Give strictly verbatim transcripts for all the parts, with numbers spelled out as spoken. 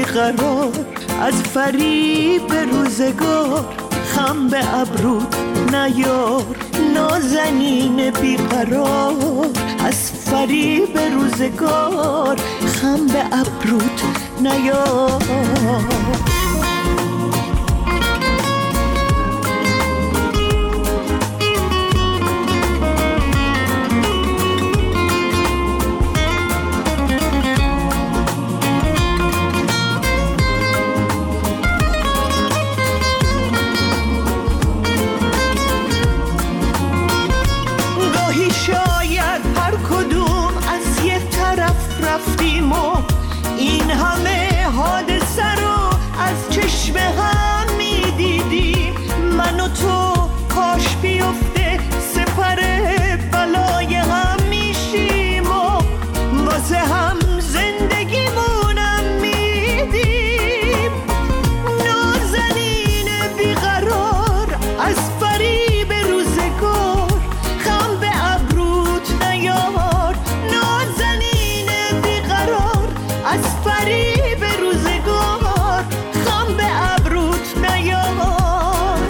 بیقرار از فریب روزگار خم به ابرود نیار نازنین بیقرار از فریب روزگار خم به ابرود نیار رفتیم و این همه حادثه رو از چشم هم می دیدیم من و تو کاش بیفته سپر بلای هم میشیم و واسه هم زندگیمونم میدیم نازنین بیقرار از فریب روزگار خم به ابروت نیار نازنین از فریب روزگار خم به ابروت نیار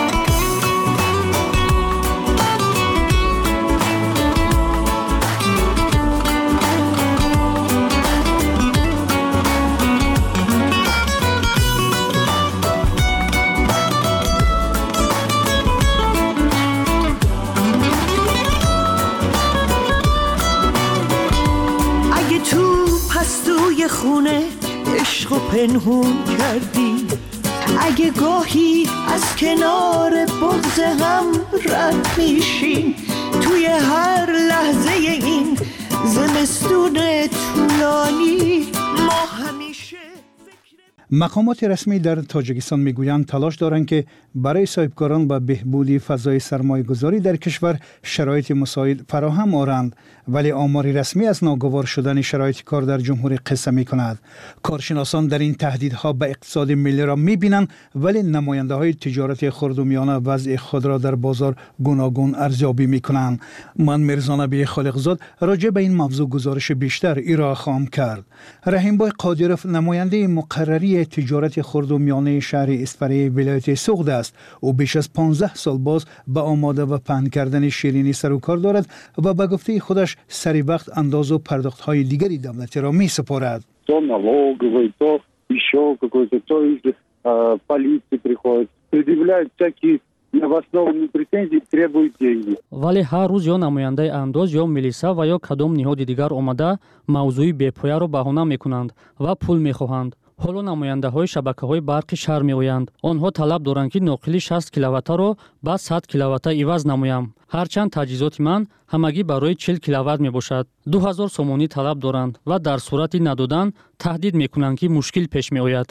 اگه تو پستوی خونه عشق و پنهون کردی اگه گاهی از کنار بغض هم رد میشیم توی هر لحظه این زمستون طولانی ما همیشه مقامات رسمی در تاجیکستان میگویند تلاش دارند که برای صاحبکاران به بهبودی فضای سرمایه‌گذاری در کشور شرایط مساعد فراهم آورند ولی آمار رسمی از ناگوار شدن شرایط کار در جمهوری قصه می‌کند. کارشناسان در این تهدیدها به اقتصاد ملی را می‌بینند ولی نماینده‌های تجارت خرد و میانه وضع خود را در بازار گوناگون ارزیابی می‌کنند. من میرزا نبی خالقزاد راجع به این موضوع گزارش بیشتر ارائه خواهم کرد. رحیم‌بای قادرف نماینده مقرری تجارت خرد و میانه شهر اسفری ولایت سوغد است. او بیش از پانزده سال باز به آماده و پهن کردن شیرینی سر و کار دارد و به گفته خودش سری وقت انداز و پرداخت‌های دیگری دولتی را می سپارد. То налоговый, то еще какой-то, то из полиции приходит, предъявляют всякие необоснованные претензии, требуют деньги. вале ҳар рӯз ё намояндаи андоз ё милиса ва ё кадом ниҳоди дигар омада мавзӯи бепояро баҳона мекунанд ва пул мехоҳанд. ҳоло намояндаҳои шабакаҳои барқи шаҳр меоянд. онҳо талаб доранд ки ноқили шаст киловаттаро ба сад киловатта иваз намоям. ҳарчанд таҷҳизоти ман ҳамагӣ барои чил киловатт мебошад. ду ҳазор сомонӣ талаб доранд ва дар сурати надодан таҳдид мекунанд ки мушкил пеш меояд.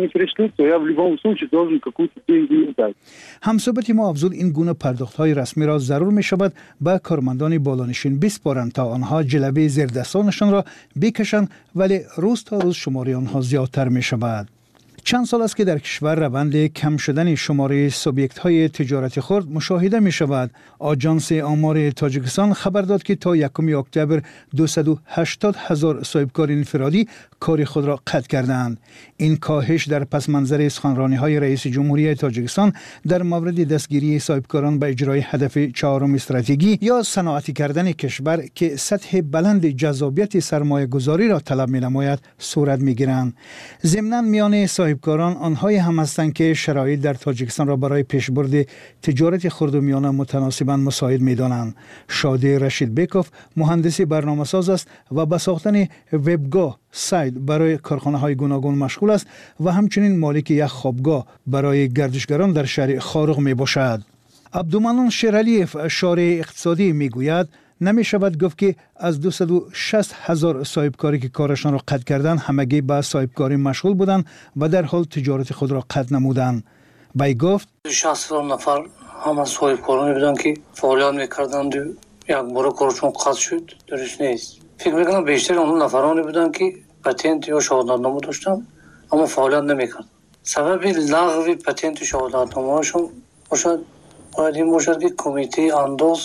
ҳамсӯбати мо афзуд ин гуна пардохтҳои расмиро зарур мешавад ба кормандони болонишин биспоранд то онҳо ҷилаби зердастонашонро бикашанд вале рӯз то рӯз шумори онҳо зиёдтар мешавад. چند سال است که در کشور روند کم شدن شماره سوبیکت‌های تجارت خرد مشاهده می شود. آژانس آمار تاجیکستان خبر داد که تا یکم اکتبر دویست و هشتاد هزار صاحبکار انفرادی کار خود را قطع کردند. این کاهش در پس منظر سخنرانی‌های رئیس جمهوری تاجیکستان در مورد دستگیری صاحبکاران به اجرای هدف چهارم استراتژی یا صنعتی کردن کشور که سطح بلند جذابیت سرمایه‌گذاری را طلب می‌نماید صورت می‌گیرند. ضمناً میان صاحبکاران آنهایی هم هستند که شرایط در تاجیکستان را برای پیشبرد تجارت خرد و میانه متناسباً مساعد می‌دانند. شادی رشید بیکوف مهندس برنامه‌ساز است و به ساختن وبگاه سایت برای کارخانه‌های گوناگون مشغول است و همچنین مالک یک خوابگاه برای گردشگران در شهر خارق میباشد. عبدالمنان شیرالیف شارع اقتصادی میگوید نمی شود گفت که از دویست و شصت هزار صاحبکاری که کارشان را قطع کردند همگی به صاحبکاری مشغول بودند و در حال تجارت خود را قطع نمودند. بای گفت شصت نفر همه صاحبکارانی بودند که فعالیت میکردند و یک بار کارشون قطع شد. درست نیست. فکر میکنم بیشتر اون نفرانی بودند که پتنت یا شهادتنامه داشتند اما فعالیت نمیکردند. سبب لغو پتنت و شهادتنامه‌شون باشد باید این باشد که کمیته انداز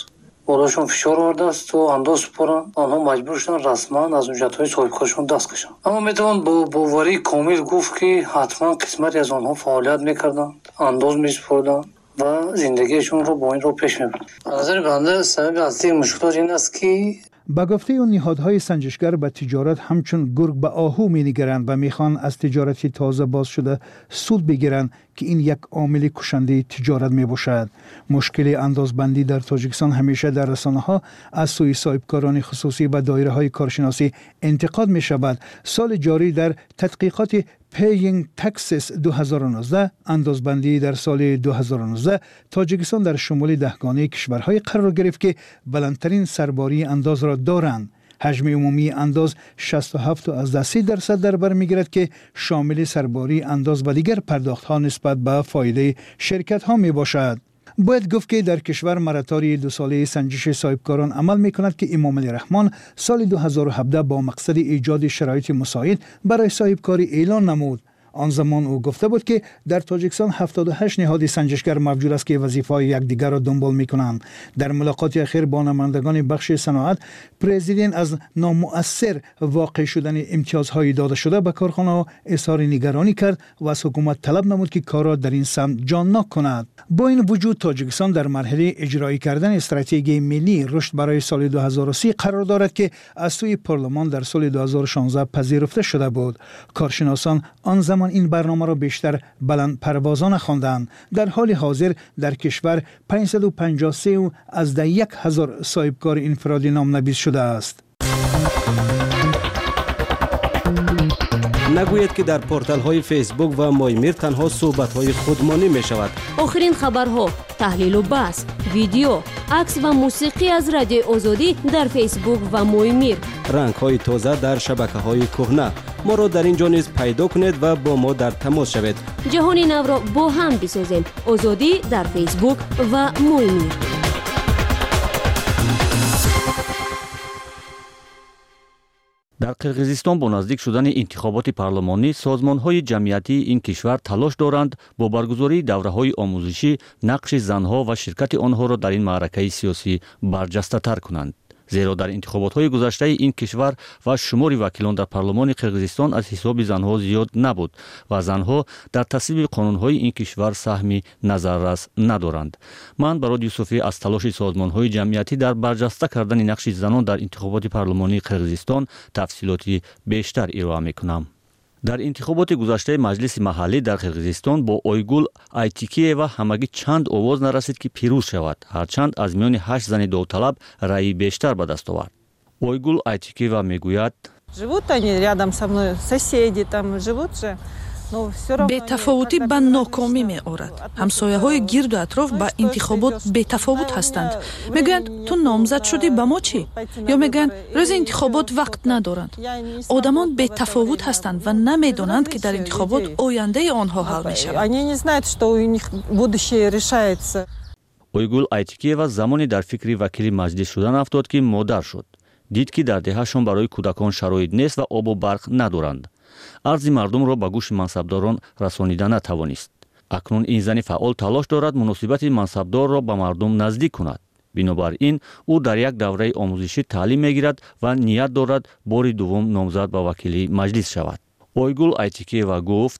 بالاشون فشار آورده است و انداز سپارن. آنها مجبور شدن رسما از اونجتهای صاحبکارشون دست کشن. اما میتوان با باوری کامل گفت که حتما قسمتی از آنها فعالیت میکردن، انداز میسپردن و زندگیشون رو با این رو پیش میبرن. از نظر بنده سبب اصلی مشکلات این است که به گفته اون نهادهای سنجشگر به تجارت همچون گرگ به آهو می نگرند و میخوان از تجارتی تازه باز شده سود بگیرند که این یک عامل کشنده تجارت می باشد. مشکل اندازبندی در تاجیکستان همیشه در رسانه ها از سوی صاحبکاران خصوصی و دایره های کارشناسی انتقاد می شود. سال جاری در تحقیقات پیینگ تکسس دو هزار و نوزده اندازبندی در سال دو هزار و نوزده تاجیکستان در شمال دهگانه کشورهای قرار گرفت که بلندترین سرباری انداز را دارند. حجم عمومی انداز شصت و هفت و سه درصد در بر میگیرد که شامل سرباری انداز و دیگر پرداخت ها نسبت به فایده شرکت ها می باشد. باید گفت که در کشور مراتاری دو ساله سنجش صاحبکاران عمل می کند که امام علی رحمان سال دو هزار و هفده با مقصد ایجاد شرایط مساعد برای صاحبکاری اعلان نمود. آن زمان او گفته بود که در تاجیکستان هفتاد و هشت نهاد سنجشگر موجود است که وظیفه‌های یکدیگر را دنبال می‌کنند. در ملاقات اخیر با نمایندگان بخش صنعت، پرزیدنت از نامؤثر واقع شدن امتیازهای داده شده به کارخانه‌ها اظهار نگرانی کرد و از حکومت طلب نمود که کار را در این سمت جان‌ناک کند. با این وجود تاجیکستان در مرحله اجرایی کردن استراتژی ملی رشد برای سال دو هزار و سی قرار دارد که از سوی پارلمان در سال دو هزار و شانزده پذیرفته شده بود. کارشناسان آن زمان این برنامه را بیشتر بلند پروازانه خواندند. در حال حاضر در کشور پانصد و پنجاه و سه از ده یک هزار صاحبکار انفرادی نامنویس شده است. نگوید که در پورتال های فیسبوک و مایمیر تنها صحبت های خودمانی می شود. آخرین خبرها، تحلیل و بحث، ویدیو، عکس و موسیقی از رادیو آزادی در فیسبوک و مایمیر. رنگ های تازه در شبکه های کهنه. ما را در اینجا نیز پیدا کنید و با ما در تماس شوید. جهان نو را با هم بسازیم. آزادی در فیسبوک و مایمیر. در قرقیزستان با نزدیک شدن انتخابات پارلمانی سازمان‌های جمعیتی این کشور تلاش دارند با برگزاری دوره‌های آموزشی نقش زنها و شرکت آنها را در این معرکه سیاسی برجسته‌تر کنند. زیرا در انتخابات‌های گذشته این کشور و شمار وکیلان در پارلمان قرقیزستان از حساب زنها زیاد نبود و زنها در تصویب قانون‌های این کشور سهمی نظررس ندارند. من برای یوسفی از تلاش سازمان‌های جمعیتی در برجسته کردن نقش زنان در انتخابات پارلمانی قرقیزستان تفصیلاتی بیشتر ارائه می‌کنم. در انتخابات گذشته مجلس محلی در قرقیزستان با اویگول آیتیکیوا همگی چند آواز نرسید که پیروز شود، هرچند از میان هشت زن داوطلب رأی بیشتر به دست آورد. اویگول آیتیکیوا میگوید живут они рядом со мной, соседи там живут же. бетафовутӣ ба нокомӣ меорад. ҳамсояҳои гирду атроф ба интихобот бетафовут ҳастанд. мегӯянд ту номзад шудӣ ба мо чӣ? ё мегӯянд рӯзи интихобот вақт надоранд. одамон бетафовут ҳастанд ва намедонанд ки дар интихобот ояндаи онҳо ҳал мешавад. Они не знают, что у них будущее решается. ойгул айтикиева замоне дар фикри вакили маҷлис шудан афтод ки модар шуд. дид ки дар деҳашон барои кӯдакон шароит нест ва обу барқ надоранд. арзи мардумро ба гӯши мансабдорон расонида натавонист. акнун ин зани фаъол талош дорад муносибати мансабдорро ба мардум наздик кунад. бинобар ин ӯ дар як давраи омӯзишӣ таълим мегирад ва ният дорад бори дуввум номзад ба вакилии маҷлис шавад. ойгул айтикиева гуфт: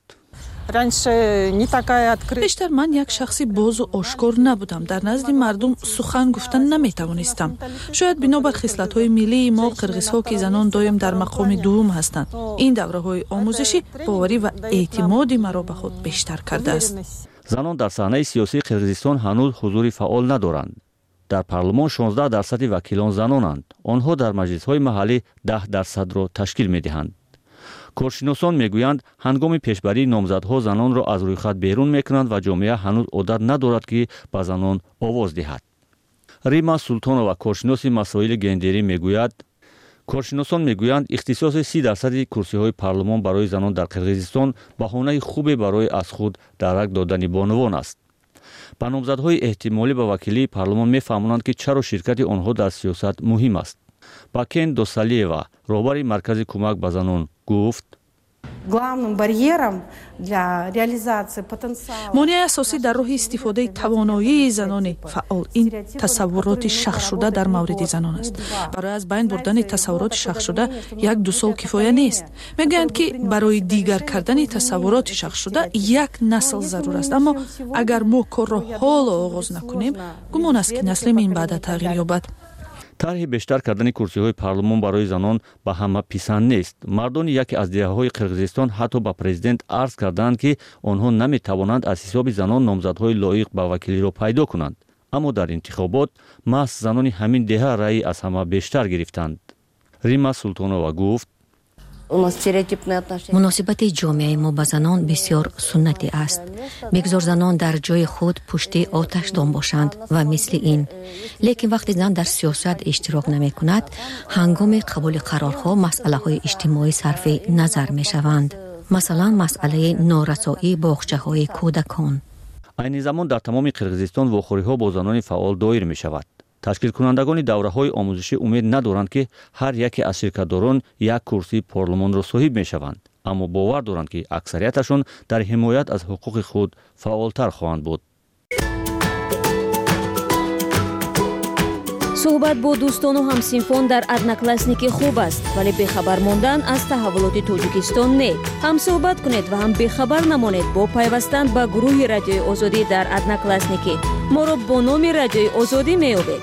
бештар ман як шахси бозу ошкор набудам. дар назди мардум сухан гуфтан наметавонистам. шояд бинобар хислатҳои миллии мо қирғизҳо ки занон доим дар мақоми дуввум ҳастанд. ин давраҳои омӯзишӣ боварӣ ва эътимоди маро ба худ бештар кардааст. занон дар саҳнаи сиёсии қирғизистон ҳанӯз ҳузури фаъол надоранд. дар парлумон шонздаҳ дарсади вакилон занонанд. онҳо дар маҷлисҳои маҳаллӣ даҳ дарсадро ташкил медиҳанд. коршиносон мегӯянд ҳангоми пешбарии номзадҳо занонро аз рӯйхат берун мекунанд ва ҷомеа ҳанӯз одат надорад ки ба занон овоз диҳад. рима султонова коршиноси масоили гендерӣ мегӯяд: коршиносон мегӯянд ихтисоси си дарсади курсиҳои парлумон барои занон дар қирғизистон баҳонаи хубе барои аз худ дарак додани бонувон аст. ба номзадҳои эҳтимолӣ ба вакилии парлумон мефаҳмонанд ки чаро ширкати онҳо дар сиёсат муҳим аст. бакен досалиева роҳбари маркази кӯмак ба занон гуфт: Главным барьером для реализации потенциала монеъи асосӣ дар роҳи истифодаи тавоноии занони фаъол ин тасаввуроти шахшуда дар мавриди занон аст. барои аз байн бурдани тасаввуроти шахшуда як ду сол кифоя нест. мегӯянд ки барои дигар кардани тасаввуроти шахшуда як насл зарур аст, аммо агар мо корро ҳоло оғоз накунем, гумон аст ки насли минбаъда тағйир ёбад. тарҳи бештар кардани курсиҳои парлумон барои занон ба ҳама писанд нест. мардони яке аз диҳаҳои қирғизистон ҳатто ба президент арз карданд, ки онҳо наметавонанд аз ҳисоби занон номзадҳои лоиқ ба вакилиро пайдо кунанд. аммо дар интихобот маҳз занони ҳамин деҳа раъи аз ҳама бештар гирифтанд. рима султонова гуфт: муносибати ҷомеаи мо ба занон бисёр суннатӣ аст. мегзор занон дар ҷои худ пушти оташдон бошанд ва мисли ин. лекин вақте зан дар сиёсат иштирок намекунад, ҳангоми қабули қарорҳо масъалаҳои иҷтимоӣ сарфи назар мешаванд. масалан, масъалаи норасоии боғчаҳои кӯдакон. айни замон дар тамоми қирғизистон вохӯриҳо бо занони фаъол доир мешавад. ташкилкунандагони давраҳои омӯзишӣ умед надоранд, ки ҳар яке аз ширкатдорон як курсии парлумонро соҳиб мешаванд, аммо бовар доранд, ки аксарияташон дар ҳимоят аз ҳуқуқи худ фаъолтар хоҳанд буд. суҳбат бо дӯстону ҳамсинфон дар одноклассники хуб аст, вале бехабар мондан аз таҳаввулоти тоҷикистон не. ҳам суҳбат кунед ва ҳам бехабар намонед бо пайвастан ба гурӯҳи радиои озодӣ дар одноклассники. моро бо номи радиои озодӣ меёбед.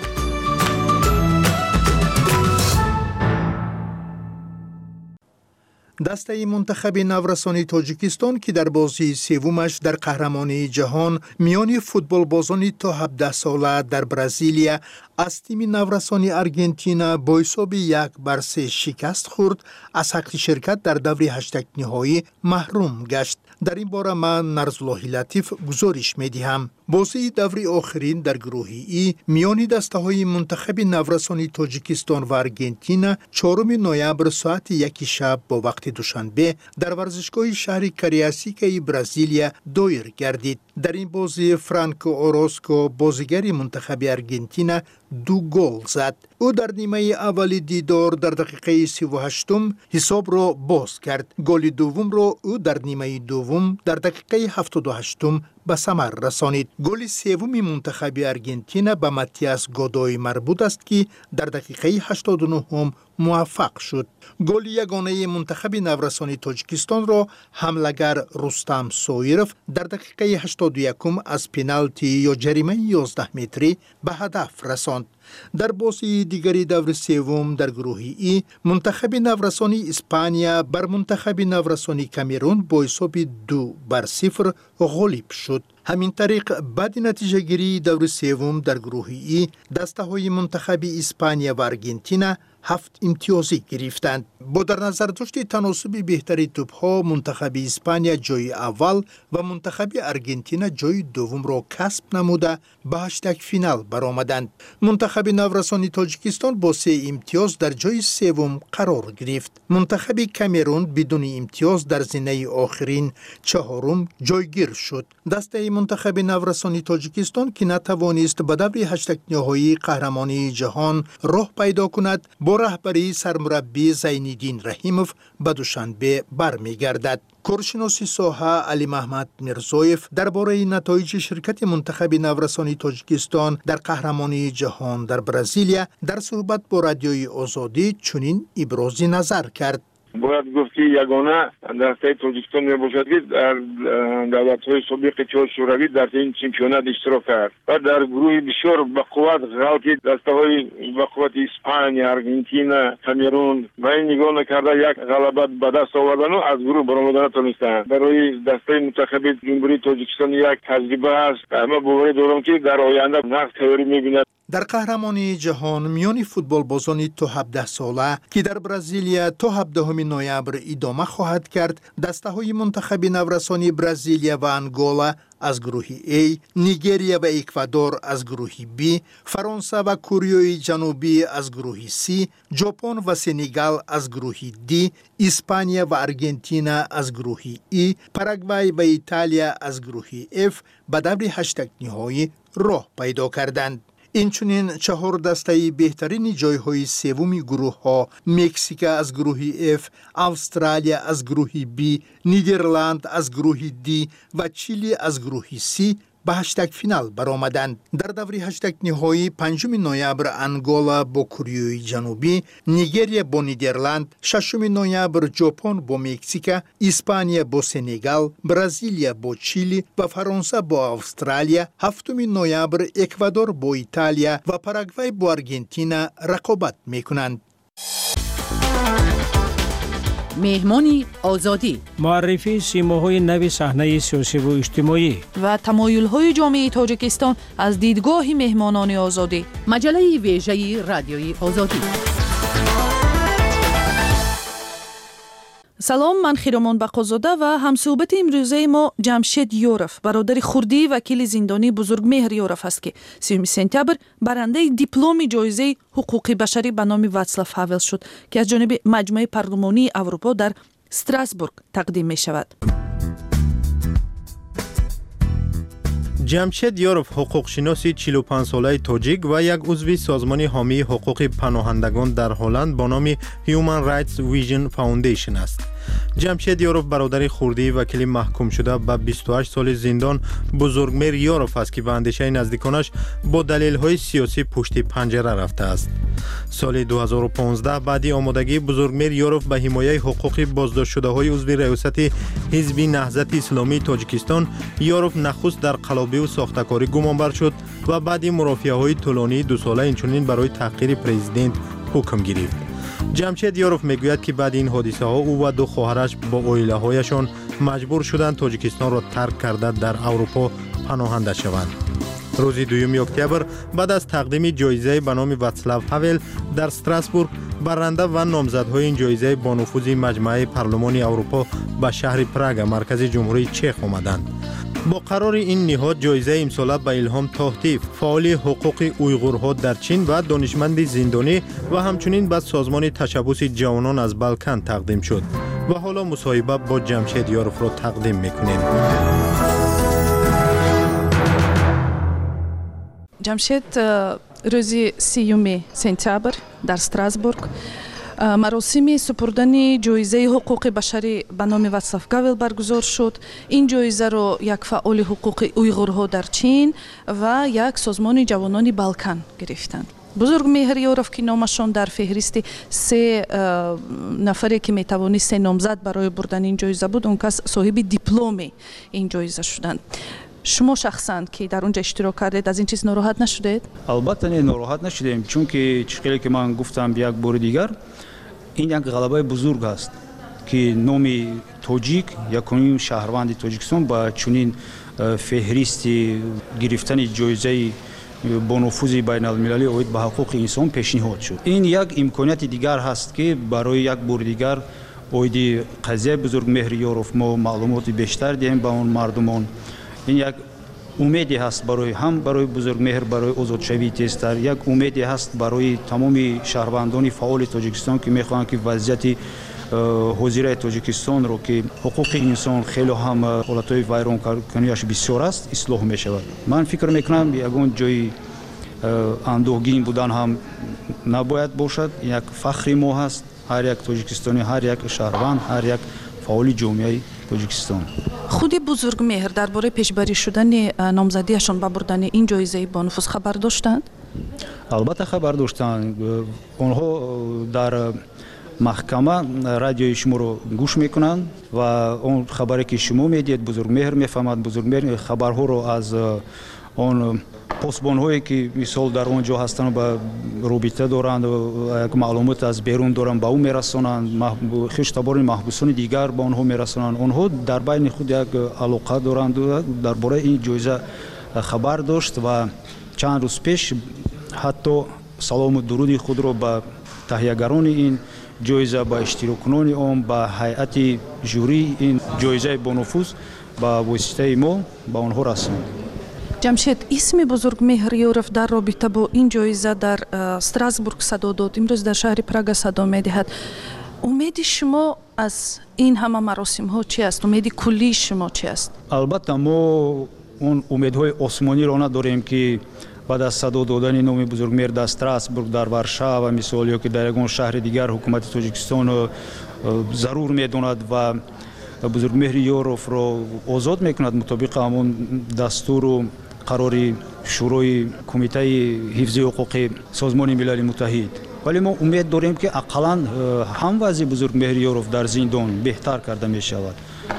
дастаи мунтахаби наврасони тоҷикистон ки дар бозии севумаш дар қаҳрамонии ҷаҳон миёни футболбозони то ҳабдаҳ сола дар Бразилия аз тими наврасони Аргентина бо ҳисоби як бар се шикаст хӯрд, аз ҳаққи ширкат дар даври ҳаштагниҳоӣ маҳрум гашт. дар ин бора ман Нарзуллоҳи Латиф гузориш медиҳам. бозии даври охирин дар гурӯҳи И миёни дастаҳои мунтахаби наврасони Тоҷикистон ва Аргентина чоруми ноябр соати яки шаб бо вақти душанбе дар варзишгоҳи шаҳри Кариасикаи Бразилия доир гардид. дар ин бозӣ Франко Ороско, бозигари мунтахаби Аргентина, ду гол зад. ӯ дар нимаи аввали дидор дар дақиқаи сиву ҳаштум ҳисобро боз кард. голи дуввумро ӯ дар нимаи дуввум дар дақиқаи ҳафтоду ҳаштум ба самар расонид. голи севуми мунтахаби Аргентина ба Матиас Годой марбут аст, ки дар дақиқаи ҳаштоду нуҳум муваффақ шуд. голи ягонаи мунтахаби наврасони Тоҷикистонро ҳамлагар Рустам Соиров дар дақиқаи ҳаштоду якум аз пеналти ё ҷаримаи ёздаҳ метрӣ ба ҳадаф расонд. дар бозии дигари даври севум дар гурӯҳи И мунтахаби наврасони Испания бар мунтахаби наврасони Камерун бо ҳисоби ду бар сифр ғолиб шуд. ҳамин тариқ баъди натиҷагирии даври севум дар гурӯҳи И дастаҳои мунтахаби Испания ва Аргентина ҳафт имтиёзӣ гирифтанд. бо дар назардошти таносуби беҳтари тӯбҳо мунтахаби Испания ҷойи аввал ва мунтахаби Аргентина ҷойи дуввумро касб намуда ба ҳаштагфинал баромаданд. мунтахаби наврасони Тоҷикистон бо се имтиёз дар ҷойи севум қарор гирифт. мунтахаби Камерун бидуни имтиёз дар зинаи охирин чаҳорум ҷойгир шуд. дастаи мунтахаби наврасони Тоҷикистон ки натавонист ба даври ҳаштагниҳоии қаҳрамонии ҷаҳон роҳ пайдо кунад, бо раҳбарии сармураббӣ Зайниддин Раҳимов ба Душанбе бармегардад. коршиноси соҳа Али Маҳмад Мирзоев дар бораи натоиҷи ширкати мунтахаби наврасони Тоҷикистон дар қаҳрамонии ҷаҳон дар Бразилия дар суҳбат бо радиои Озодӣ чунин ибрози назар кард. бояд гуфт ки ягона дастаи Тоҷикистон мебошад, ки дар давлатҳои собиқи чор шӯравӣ дар ин чемпионат иштирок кард ва дар гурӯҳи бисёр бақувват ғалти дастаҳои бақуввати Испания, Аргентина, Камерун ва ин нигоҳ накарда як ғалаба ба даст овардану аз гурӯҳ баромада натонистанд. барои дастаи мунтахаби ҷумҳурии Тоҷикистон як таҷриба аст. ҳама боварӣ дорам, ки дар оянда нақд тайёрӣ мебинад. дар қаҳрамонии ҷаҳон миёни футболбозони то ҳабдаҳ сола ки дар Бразилия то ҳабдаҳуми ноябр идома хоҳад кард, дастаҳои мунтахаби наврасони Бразилия ва Ангола аз гурӯҳи A, Нигерия ва Эквадор аз гурӯҳи B, Фаронса ва Кореяи ҷанубӣ аз гурӯҳи C, Ҷопон ва Сенегал аз гурӯҳи D, Испания ва Аргентина аз гурӯҳи E, Парагвай ва Италия аз гурӯҳи F ба даври ҳаштагниҳоӣ роҳ пайдо карданд. инчунин чаҳор дастаи беҳтарини ҷойҳои севуми гурӯҳҳо Мексика аз гурӯҳи F, Австралия аз гурӯҳи B, Нидерланд аз гурӯҳи D ва Чили аз гурӯҳи C ба ҳаштаг финал баромаданд. Дар даври ҳаштаг ниҳоӣ панҷуми ноябр Ангола бо Кореяи Ҷанубӣ, Нигерия бо Нидерланд, шашуми ноябр Ҷопон бо Мексика, Испания бо Сенегал, Бразилия бо Чили ва Фаронса бо Австралия, ҳафтуми ноябр Эквадор бо Италия ва Парагвай бо Аргентина рақобат мекунанд. меҳмони озодӣ муаррифии симоҳои нави саҳнаи сиёсиву иҷтимоӣ ва тамоюлҳои ҷомеаи тоҷикистон аз дидгоҳи меҳмонони озодӣ. маҷалаи вежаи радиои озодӣ. салом, ман Хиромон Бақозода ва ҳамсӯҳбати имрӯзаи мо Ҷамшед Ёров, бародари хурдии вакили зиндонии Бузургмеҳр Ёров аст, ки сеюми сентябр барандаи дипломи ҷоизаи ҳуқуқи башарӣ ба номи Вацлав Ҳавел шуд, ки аз ҷониби Маҷмӯи парлумонии Аврупо дар Страсбург тақдим мешавад. ҷамшед Ёров ҳуқуқшиноси чилу панҷсолаи тоҷик ва як узви созмони ҳомии ҳуқуқи паноҳандагон дар Ҳолланд бо номи Human Rights Vision Foundation аст. ҷамшед Ёров бародари хурдии вакили маҳкумшуда ба бисту ҳашт соли зиндон Бузургмеҳр Ёров аст, ки ба андешаи наздиконаш бо далелҳои сиёсӣ пушти панҷара рафтааст. соли ду ҳазору понздаҳ баъди омодагии Бузургмеҳр Ёров ба ҳимояи ҳуқуқи боздоштшудаҳои узви раёсати ҳизби Наҳзати Исломии Тоҷикистон, Ёров нахуст дар қалобиву сохтакорӣ гумонбар шуд ва баъди мурофиаҳои тӯлонии дусола инчунин барои таҳқири президент ҳукм гирифт. ҷамшед Ёров мегӯяд, ки баъди ин ҳодисаҳо ӯ ва ду хоҳараш бо оилаҳояшон маҷбур шуданд Тоҷикистонро тарк карда дар Аврупо паноҳанда шаванд. рӯзи дуюми октябр баъд аз тақдими ҷоизаи ба номи Вацлав Ҳавел дар Страсбург, барранда ва номзадҳои ин ҷоизаи бо нуфузи Маҷмӯаи парлумони Аврупо ба шаҳри Прага, маркази ҷумҳурии Чех омаданд. бо қарори ин ниҳод ҷоизаи имсола ба Илҳом Тоҳтӣ, фаъоли ҳуқуқи уйғурҳо дар Чин ва донишманди зиндонӣ ва ҳамчунин ба созмони ташаббуси ҷавонон аз Балкан тақдим шуд. ва ҳоло мусоҳиба бо Ҷамшед Ёровро тақдим мекунем. ҷамшед, рӯзи сеюми сентябр дар Страсбург маросими супурдани ҷоизаи ҳуқуқи башарӣ ба номи Вацлав Ҳавел баргузор шуд. ин ҷоизаро як фаъоли ҳуқуқи уйғурҳо дар Чин ва як созмони ҷавонони Балкан гирифтанд. Бузургмеҳр Ёров, ки номашон дар феҳристи се нафаре, ки метавонист се номзад барои бурдани ин ҷоиза буд, он кас соҳиби дипломи ин ҷоиза шуданд. шумо шахсан, ки дар онҷа иштирок кардед, аз ин чиз нороҳат нашудед? албатта не нороҳат нашудем, чунки чиқеле ки ман гуфтам як бори дигар, ин як ғалабаи бузург аст, ки номи тоҷик, якумин шаҳрванди Тоҷикистон ба чунин феҳристи гирифтани ҷоизаи бонуфузи байналмилалӣ оид ба ҳуқуқи инсон пешниҳод шуд. ин як имконияти дигар ҳаст, ки барои як бори дигар оиди қазияи Бузургмеҳр Ёров мо маълумоти бештар диҳем ба он мардумон. ин як умеде ҳаст барои ҳам барои Бузургмеҳр, барои озодшавии тезтар, як умеде ҳаст барои тамоми шаҳрвандони фаъоли Тоҷикистон, ки мехоҳанд ки вазъияти ҳозираи Тоҷикистонро, ки ҳуқуқи инсон хело ҳам ҳолатҳои вайронкунияш бисёр аст, ислоҳ мешавад. ман фикр мекунам ягон ҷои андӯҳгин будан ҳам набояд бошад. як фахри мо ҳаст, ҳар як тоҷикистонӣ, ҳар як шаҳрванд, ҳар як фаъоли ҷомеаи Тоҷикистон. худи Бузургмеҳр дар бораи пешбарӣ шудани номзадиашон ба бурдани ин ҷоизаи бонуфуз хабар доштанд? албатта хабар доштанд. онҳо дар маҳкама радиои шуморо гӯш мекунанд ва он хабаре ки шумо медиҳед, Бузургмеҳр мефаҳмад. Бузургмеҳр хабарҳоро аз он посбонҳое ки мисол дар он ҷо ҳастанд ба робита доранд, як маълумот аз берун доранд, ба ӯ мерасонанд. хиштабони маҳбусони дигар ба онҳо мерасонанд. онҳо дар байни худ як алоқа доранд, дар бораи ин ҷоиза хабар дошт ва чанд рӯз пеш ҳатто салому дуруди худро ба таҳиягарони ин ҷоиза, ба иштироккунони он, ба ҳайати жюрии ин ҷоизаи бонуфуз ба воситаи мо ба онҳо расонд. ҷамшед, исми Бузургмеҳр Ёров дар робита бо ин ҷоиза дар Страсбург садо дод, имрӯз дар шаҳри Прага садо медиҳад. умеди шумо аз ин ҳама маросимҳо чи аст? умеди куллии шумо чи аст? албатта мо он умедҳои осмониро надорем, ки بعد از صدا دادن نام بزرگمهر در استراسبورگ در ورشا و مثالی که در یگان شهر دیگر حکومت تاجیکستان ضرور میداند و بزرگمهر یوروف را آزاد میکند مطابق همون دستور و قراری شورای کمیته حفظ حقوق سازمان ملل متحد. ولی ما امید داریم که اقلا هم وضع بزرگمهر یوروف در زندان بهتر کرده می شود.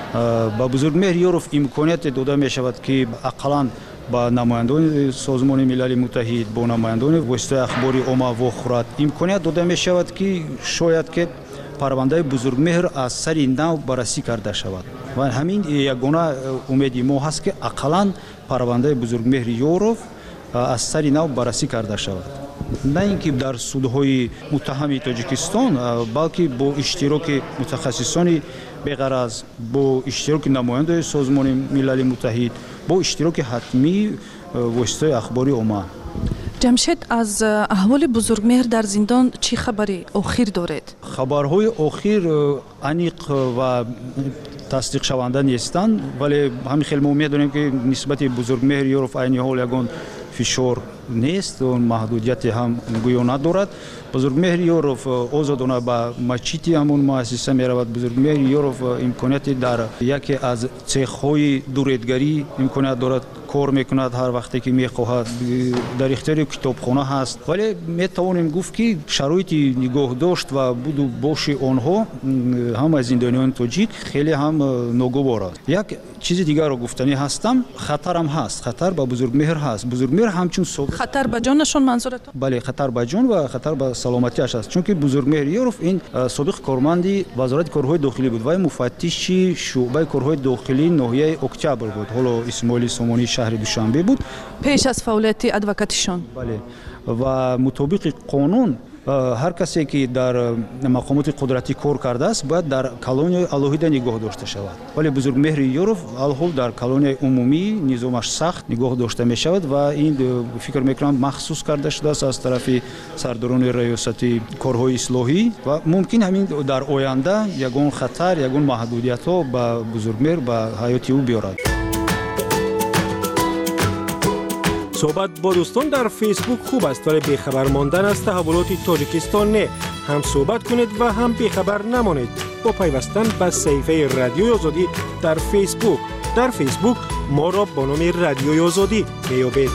با بزرگمهر یوروف امکانیت داده می شود که اقلا با نمایندگان سازمان ملل متحد با نمایندگان واسطه اخباری عامه و خورد امکانیت داده می شود که شاید که پرونده بزرگمهر از سر نو بررسی کرده شود و همین یگانه امیدی ما هست که اقلا پرونده بزرگمهر یوروف از سر نو بررسی کرده شود. نه اینکه در سودهای متهم تاجیکستان بلکه با اشتراک متخصصان بغرض، با اشتراک نماینده سازمان ملل متحد، با اشتراک حتمی واسطه اخباری عامه. جمشید از احوال بزرگمهر در زندان چی خبری آخر دارید؟ خبرهای آخر انیق و تصدیق شونده نیستند ولی همین خیلی ما امید داریم که نسبت بزرگمهر یوروف عین حال یگان فشار نیست و محدودیت هم گویا ندارد. بزرگمهر یوروف آزادانه به مچیتی همون مؤسسه می رود. بزرگمهر یوروف امکانیت در یکی از цех‌های دوریدگری امکانیت دارد کار میکند هر وقتی که میخواهد. در اختیار کتابخانه هست ولی می توانیم گفت که شرایط نگاه داشت و بود و باش آنها هم از زندانیان تاجیک خیلی هم ناگوار است. یک چیز دیگر رو گفتنی هستم، خطر هم هست، خطر به بزرگمهر هست. بزرگمهر همچون سابق خطر به جانشون منظورتون؟ بله، خطر به جان و خطر به سلامتیش است، چون که بزرگمهر یوروف این سابق کارمندی وزارت کارهای داخلی بود و مفتش شعبه کارهای داخلی ناحیه اکتبر بود، حالا اسماعیل سامانی شهر دوشنبه بود پیش از فعالیت ادوکاتیشون. بله و مطابق قانون هر کسی که در مقامات قدرتی کار کرده است باید در کالونی الهیده نگاه داشته شود. ولی بزرگمهر یوروف الحال در کالونی عمومی نظامش سخت نگاه داشته می شود و این فکر میکنم مخصوص کرده شده است از طرف سرداران ریاستی کارهای اصلاحی و ممکن همین در آینده یگان خطر یگان محدودیت ها به بزرگمهر به حیات او بیارد. صحبت با دوستان در فیسبوک خوب است ولی بیخبر ماندن از تحولات تاجیکستان نه. هم صحبت کنید و هم بیخبر نمانید با پیوستن به صفحه رادیوی آزادی در فیسبوک. در فیسبوک ما را با نام رادیوی آزادی میابید.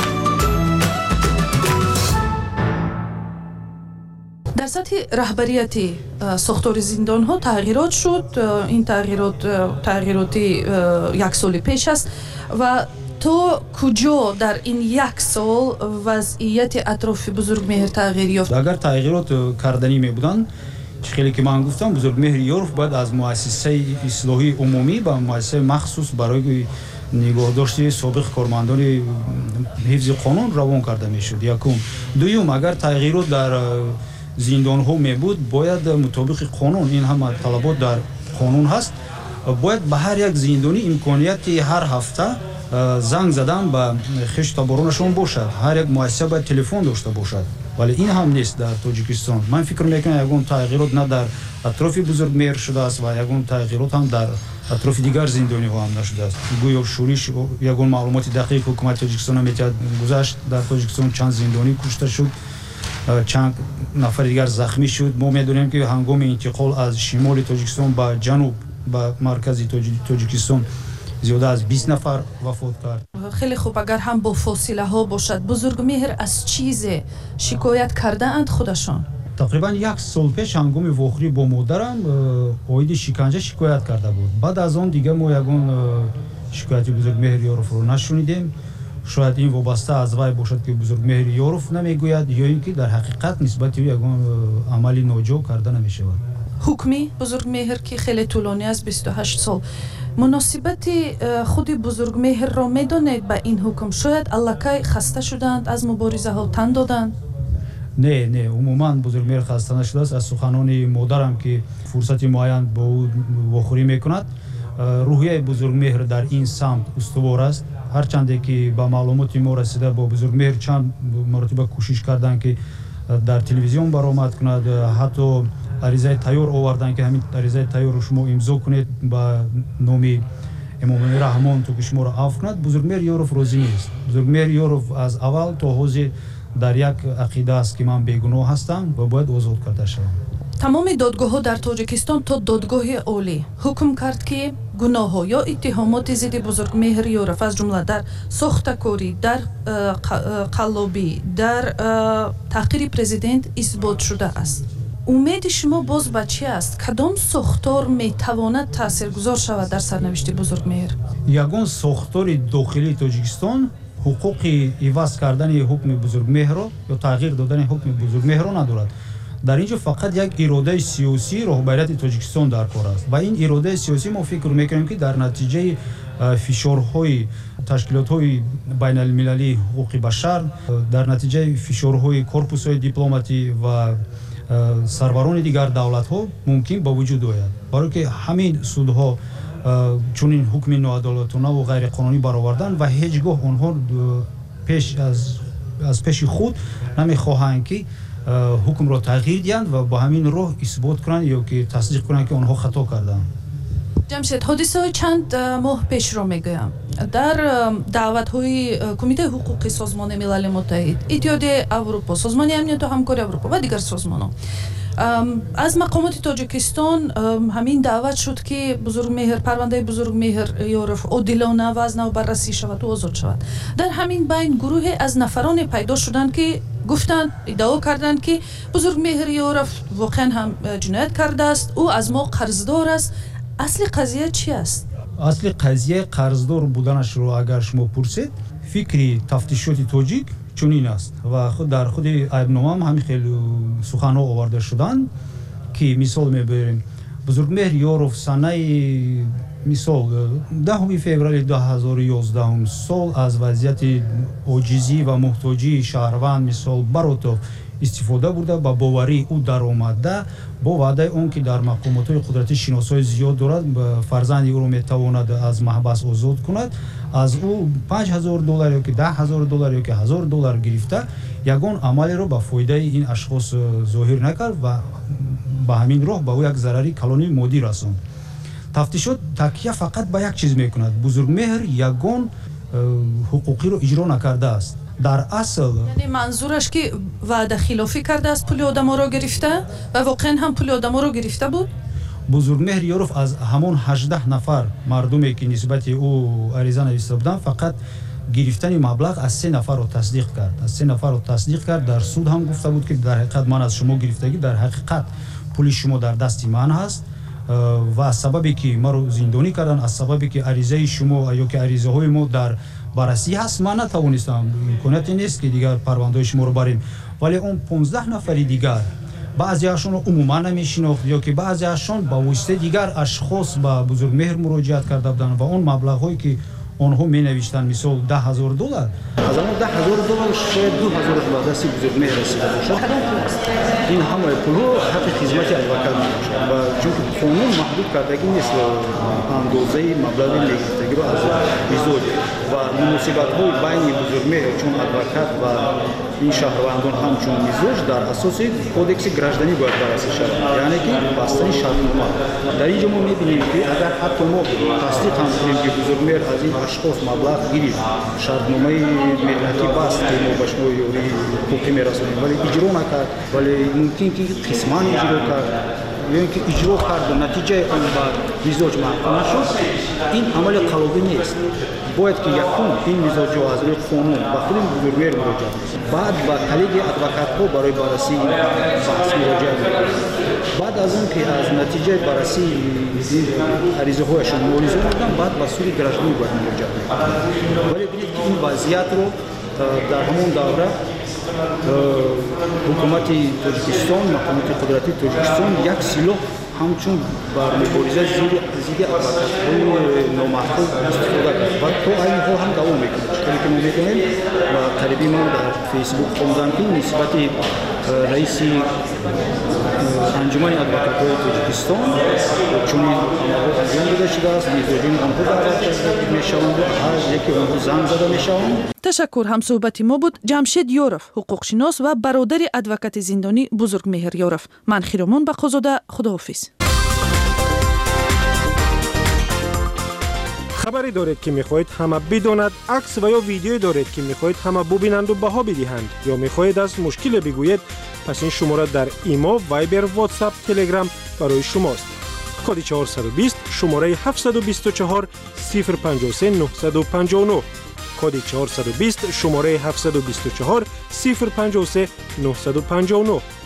در سطح رهبریتی ساختار زندان ها تغییرات شد. این تغییرات تغییراتی یک سال پیش است و تو کجا در این یک سال وضعیت اطراف بزرگمهر تغییر یافت؟ اگر تغییرات کردنی می بودند خیلی که من گفتم بزرگمهر یوروف باید از مؤسسه اصلاحی عمومی به مؤسسه مخصوص برای نگهداشت سابق کارمندان حفظ قانون روان کرده می شد. یکم. دوم اگر تغییرات در زندان ها می بود باید مطابق قانون، این هم طلبات در قانون هست، باید به هر یک زندانی امکانیت هر هفته زنگ زدن به خشت تابارانشون باشد. هر یک مؤسسه باید تلفن داشته باشد ولی این هم نیست در تاجیکستان. من فکر میکنم یگان تغییرات نه در اطراف بزرگمهر شده است و یگان تغییرات هم در اطراف دیگر زندانی ها هم نشده است. گویا شورش یگان معلومات دقیق حکومت تاجیکستان میتواند گذشت در تاجیکستان چند زندانی کشته شد، چند نفر دیگر زخمی شد. ما میدونیم که هنگام انتقال از شمال تاجیکستان به جنوب به مرکز تاجیکستان زیاده از بیست نفر وفات کرد. خیلی خوب، اگر هم با فاصله ها باشد بزرگمهر از چیز شکایت کرده اند خودشان؟ تقریبا یک سال پیش هنگام واخری با مادرم اوید شکنجه شکایت کرده بود. بعد از آن دیگه ما یگان شکایت بزرگمهر یوروف رو نشنیدیم. شاید این وابسته از وی باشد که بزرگمهر یوروف نمیگوید یا اینکه در حقیقت نسبت به یگان عملی ناجو کرده نمیشود. حکمی بزرگمهر که خیلی طولانی است بیست و هشت سال، مناسبت خود بزرگمهر را میدانید به این حکم؟ شاید الکی خسته شدند از مبارزه ها، تن دادند؟ نه نه عموما بزرگمهر خسته نشده است. از سخنان مادرم که فرصت معین با او واخوری میکند، روحیه بزرگمهر در این سمت استوار است. هرچند که با معلومات ما رسیده با بزرگمهر چند مرتبه کوشش کردند که در تلویزیون برآمد کند، حتی عریضه تیار آوردن که همین عریضه تیار رو شما امضا کنید با نام امام رحمان تو که شما را عفو کند بزرگمهر یورف روزی نیست. بزرگمهر یورف از اول تا حوض در یک عقیده است که من بیگناه هستم و باید آزاد کرده شوم. تمام دادگاه‌ها در تاجیکستان تا دادگاه عالی حکم کرد که گناه‌ها یا اتهامات ضد بزرگمهر یورف از جمله در ساختکاری، در قلابی، در تحقیر پرزیدنت اثبات شده است. امید شما باز به چی است؟ کدام ساختار میتواند تاثیرگذار شود در سرنوشت بزرگمهر؟ یگان ساختار داخلی تاجیکستان حقوقی عوض کردن حکم بزرگمهر یا تغییر دادن حکم بزرگمهر ندارد. در اینجا فقط یک اراده سیاسی رهبریت تاجیکستان در کار است و این اراده سیاسی ما فکر میکنیم که در نتیجه فشارهای تشکیلات‌های بین المللی حقوق بشر، در نتیجه فشارهای کورپوس‌های دیپلماتی و سروران دیگر دولت‌ها ممکن به وجود آید. برای که همین سودها چون این حکم ناعادلانه و غیر قانونی برآوردن و هیچگاه آنها پیش از از پیش خود نمیخواهند که حکم را تغییر دهند و با همین راه اثبات کنند یا که تصدیق کنند که آنها خطا کردند. جمشید، حادثه چند ماه پیش را میگویم. در دعوت‌های کمیته حقوقی سازمان ملل متحد، اتحادیه اروپا، سازمان امنیت و همکاری اروپا و دیگر سازمان‌ها از مقامات تاجیکستان همین دعوت شد که بزرگمهر پرونده بزرگمهر یورف عادلانه و از نو بررسی شود و آزاد شود. در همین بین گروه از نفران پیدا شدند که گفتند، ادعا کردند که بزرگمهر یورف واقعا هم جنایت کرده است، او از ما قرضدار است. اصل قضیه چی است؟ اصل قضیه قرضدار بودنش رو اگر شما پرسید، فکری تفتیشات تاجیک چنین است و خود در خود ایبنامه هم همین خیلی سخن‌ها آورده شدن که مثال میبریم بزرگمهر یورف سنه مثال دهم فوریه دو هزار و یازده سال از وضعیت عاجزی و محتاجی شهروند مثال براتو استفاده بوده، با باوری او در آمده با وعده اون که در مقامات قدرتی شناسای زیاد دارد فرزند او رو میتواند از محبس آزاد کند، از او پنج هزار دلار یا که ده هزار دلار یا که هزار دلار گرفته یگان عملی رو به فایده این اشخاص ظاهر نکرد و به همین راه به او یک ضرری کلانی مادی رساند. تفتیشات تکیه فقط به یک چیز میکند، بزرگمهر یگان حقوقی رو اجرا نکرده است. در اصل یعنی منظورش که وعده خلافی کرده است، پول آدما رو گرفته و واقعا هم پول آدما رو گرفته بود. بزرگمهر یورف از همون هجده نفر مردمی که نسبت او عریضه نوشته بودند فقط گرفتن مبلغ از سه نفر رو تصدیق کرد. از سه نفر رو تصدیق کرد. در سود هم گفته بود که در حقیقت من از شما گرفتگی، در حقیقت پول شما در دست من هست و از سببی که ما رو زندانی کردن، از سببی که عریضه شما یا که عریضه های ما در بررسی هست من نتوانستم، امکاناتی نیست که دیگر پرونده شما رو بریم. ولی اون پانزده نفر دیگر بعضی هاشون رو عموما نمیشناخت یا که بعضی هاشون با واسطه دیگر اشخاص با بزرگمهر مراجعت کرده بودند و اون مبلغ هایی که آنها می نوشتن مثال ده هزار دلار، از اون ده هزار دلار شاید دو هزار دلار دستی بزرگمهر رسیده باشد. این همه پول حق خدمت ادوکات میباشد و چون که قانون محدود کردگی نیست اندازه مبلغ نگرفتگی رو از ویزوج و مناسبت های بین بزرگمهر چون ادوکات و این شهروندان همچون میزوج در اساس کودکس گراجدانی باید بررسی شود، یعنی که بستن شرطنامه. در اینجا ما میبینیم که اگر حتی ما تصدیق هم کنیم که بزرگمهر از این اشخاص مبلغ گیرید، شرطنامه ملتی بست که ما به شما یوری حقوقی میرسونیم ولی اجرا نکرد، ولی ممکن که قسمان اجرا کرد یا اینکه اجرا کرد و نتیجه آن با میزوج محکوم نشد، این عمل قلابی نیست. باید که یکون این میزوج از روی قانون با خود بزرگمهر مراجعه بعد با کلیگ ادوکات ها برای بررسی بحث مراجعه میکنند. بعد از اون که از نتیجه بررسی عریضه هایشان موریزه بودن بعد با سوی گراجدانی باید مراجعه میکنند. ولی بینید که این وضعیت رو در همون دوره حکومت تاجیکستان، مقامات قدرتی تاجیکستان یک سیلو همچون بر مبارزه زیر ادوکات‌های نامحکوم استفاده کرد و تا این حال هم دوام میکنه. چطوری که ما میکنیم و قریبی ما در فیسبوک خوندم که نسبت رئیس انجمن ادوکات‌های تاجیکستان چون این عملها انجام داده شده است، میزوجین آنها دعوت میشوند و هر یکی آنها زنگ زده میشوند. تشکر. هم صحبت ما بود جمشید یورف، حقوقشناس و برادر ادوکات زندانی بزرگمهر یورف. من خیرمان بقازاده، خداحافظ. خبری دارید که میخواهید همه بداند، عکس و یا ویدیویی دارید که میخواهید همه ببینند و بها بدهند یا میخواهید از مشکل بگویید، پس این شماره در ایمو، وایبر، واتساپ، تلگرام برای شماست. کد چهارصد و بیست شماره هفتصد و بیست و چهار صفر پنجاه و سه نهصد و پنجاه و نه. کد چهارصد و بیست شماره هفتصد و بیست و چهار صفر پنجاه و سه نهصد و پنجاه و نه.